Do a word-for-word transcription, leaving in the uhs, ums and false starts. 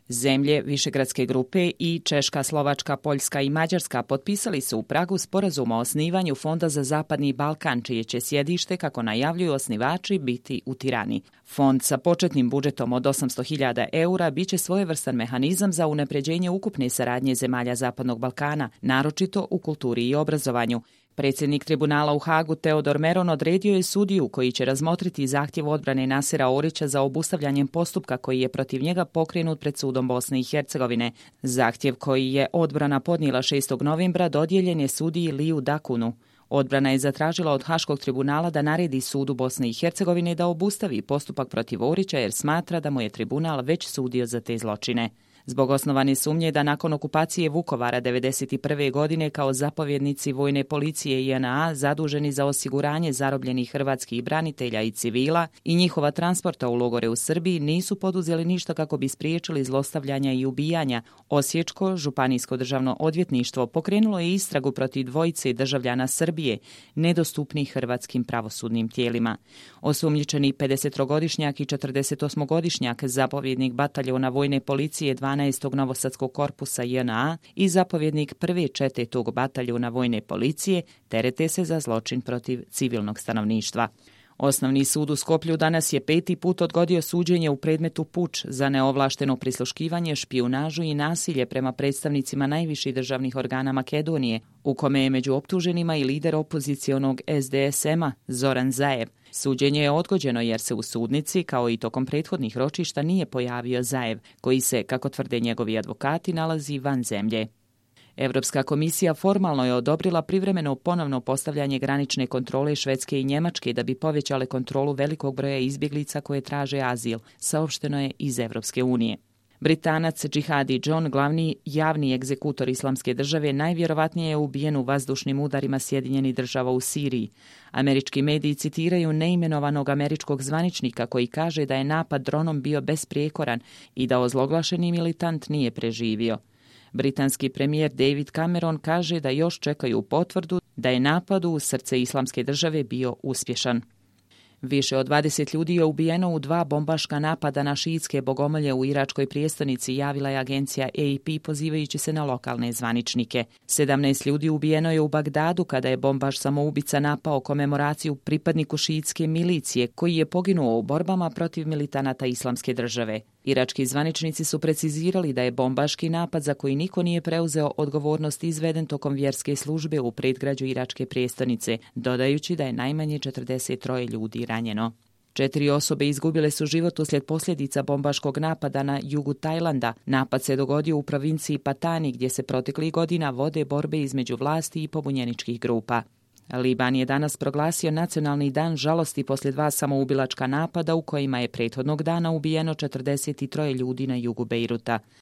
Zemlje Višegradske grupe i Češka, Slovačka, Poljska i Mađarska potpisali su u Pragu sporazum o osnivanju Fonda za Zapadni Balkan, čije će sjedište, kako najavljuju osnivači, biti u Tirani. Fond sa početnim budžetom od osamsto hiljada eura biće svojevrstan mehanizam za unapređenje ukupne saradnje zemalja Zapadnog Balkana, naročito u kulturi i obrazovanju. Predsjednik tribunala u Hagu Teodor Meron odredio je sudiju koji će razmotriti zahtjev odbrane Nasera Orića za obustavljanjem postupka koji je protiv njega pokrenut pred sudom Bosne i Hercegovine. Zahtjev koji je odbrana podnijela šestog novembra dodijeljen je sudiji Liju Dakunu. Odbrana je zatražila od Haškog tribunala da naredi sudu Bosne i Hercegovine da obustavi postupak protiv Orića jer smatra da mu je tribunal već sudio za te zločine. Zbog osnovane sumnje da nakon okupacije Vukovara devedeset prve godine kao zapovjednici vojne policije J N A zaduženi za osiguranje zarobljenih hrvatskih branitelja i civila i njihova transporta u logore u Srbiji nisu poduzeli ništa kako bi spriječili zlostavljanja i ubijanja, Osječko županijsko državno odvjetništvo pokrenulo je istragu protiv dvojice državljana Srbije, nedostupnih hrvatskim pravosudnim tijelima. Osumnjičeni pedesetogodišnjak i četrdesetosmogodišnjak, zapovjednik bataljona vojne policije dvanaestog Novosadskog korpusa J N A i zapovjednik prve čete tog bataljona vojne policije, terete se za zločin protiv civilnog stanovništva. Osnovni sud u Skoplju danas je peti put odgodio suđenje u predmetu puč za neovlašteno prisluškivanje, špijunažu i nasilje prema predstavnicima najviših državnih organa Makedonije, u kome je među optuženima i lider opozicionog S D S M-a Zoran Zaev. Suđenje je odgođeno jer se u sudnici, kao i tokom prethodnih ročišta, nije pojavio Zaev, koji se, kako tvrde njegovi advokati, nalazi van zemlje. Europska komisija formalno je odobrila privremeno ponovno postavljanje granične kontrole Švedske i Njemačke da bi povećale kontrolu velikog broja izbjeglica koje traže azil, saopšteno je iz Europske unije. Britanac Džihadi John, glavni javni egzekutor Islamske države, najvjerovatnije je ubijen u vazdušnim udarima Sjedinjenih država u Siriji. Američki mediji citiraju neimenovanog američkog zvaničnika koji kaže da je napad dronom bio besprijekoran i da ozloglašeni militant nije preživio. Britanski premijer David Cameron kaže da još čekaju potvrdu da je napad u srce Islamske države bio uspješan. Više od dvadeset ljudi je ubijeno u dva bombaška napada na šiitske bogomolje u iračkoj prijestolnici, javila je agencija A P pozivajući se na lokalne zvaničnike. sedamnaest ljudi ubijeno je u Bagdadu kada je bombaš samoubica napao komemoraciju pripadniku šiitske milicije koji je poginuo u borbama protiv militanata Islamske države. Irački zvaničnici su precizirali da je bombaški napad za koji niko nije preuzeo odgovornost izveden tokom vjerske službe u predgrađu iračke prijestolnice, dodajući da je najmanje četrdeset troje ljudi ranjeno. Četiri osobe izgubile su život uslijed posljedica bombaškog napada na jugu Tajlanda. Napad se dogodio u provinciji Patani gdje se proteklih godina vode borbe između vlasti i pobunjeničkih grupa. Liban je danas proglasio nacionalni dan žalosti poslije dva samoubilačka napada u kojima je prethodnog dana ubijeno četrdeset troje ljudi na jugu Bejruta.